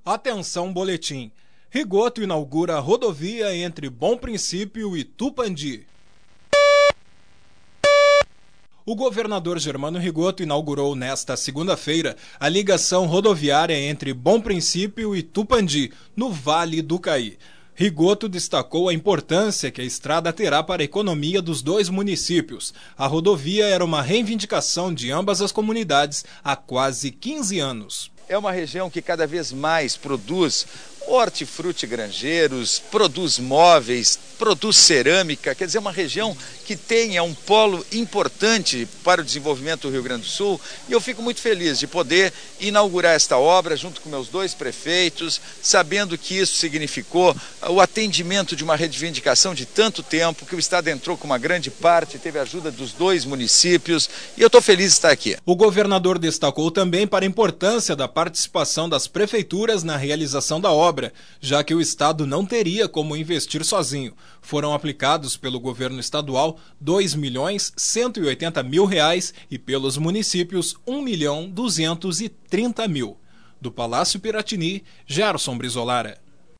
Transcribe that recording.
Atenção, boletim. Rigoto inaugura rodovia entre Bom Princípio e Tupandi. O governador Germano Rigoto inaugurou nesta segunda-feira a ligação rodoviária entre Bom Princípio e Tupandi, no Vale do Caí. Rigoto destacou a importância que a estrada terá para a economia dos dois municípios. A rodovia era uma reivindicação de ambas as comunidades há quase 15 anos. É uma região que cada vez mais produz hortifruti granjeiros, produz móveis, produz cerâmica, quer dizer, uma região que tenha um polo importante para o desenvolvimento do Rio Grande do Sul, e eu fico muito feliz de poder inaugurar esta obra junto com meus dois prefeitos, sabendo que isso significou o atendimento de uma reivindicação de tanto tempo, que o Estado entrou com uma grande parte, teve a ajuda dos dois municípios, e eu estou feliz de estar aqui. O governador destacou também para a importância da participação das prefeituras na realização da obra, já que o Estado não teria como investir sozinho. Foram aplicados pelo governo estadual R$ 2.180.000 e pelos municípios R$ 1.230.000. Do Palácio Piratini, Gerson Brizolara.